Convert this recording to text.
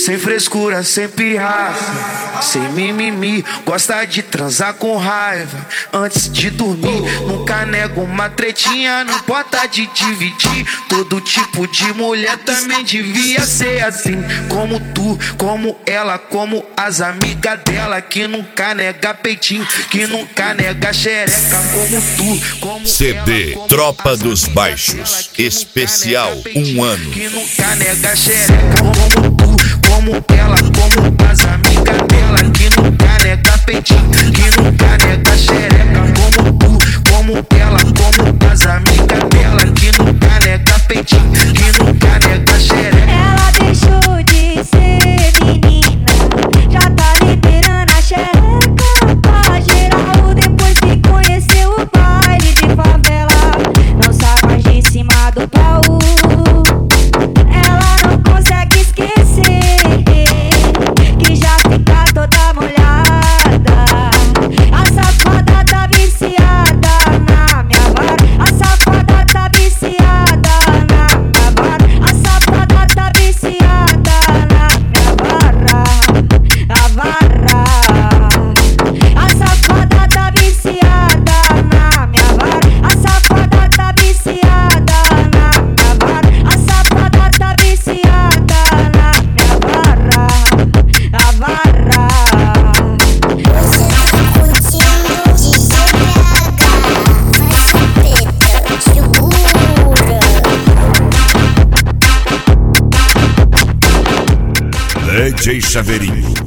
Sem frescura, sem pirraça, sem mimimi. Gosta de transar com raiva antes de dormir. Nunca nego uma tretinha, não importa de dividir. Todo tipo de mulher também devia ser assim. Como tu, como ela, como as amigas dela. Que nunca nega peitinho, que nunca nega xereca. Como tu, como CD ela, Tropa dos Baixos, especial 1 ano. que nunca nega xereca. Como tu, como ela, como as amigas dela. Que nunca nega peitinho, que nunca nega xereca. Como tu, como ela, como as amigas dela. Que nunca nega peitinho, que nunca nega xereca. Ela deixou de ser menina, já tá liberando a xereca pra geral. Depois que conheceu o baile de favela, não sai mais de cima do baú. Ela não consegue esquecer que já fica toda molhada. A safada tá viciada na minha vara. A safada tá viciada na minha vara. A safada tá viciada na minha vara. A vara. A safada tá viciada na minha vara. A safada tá viciada na minha vara. A safada tá viciada na minha vara. A vara. DJ Chaveirinho,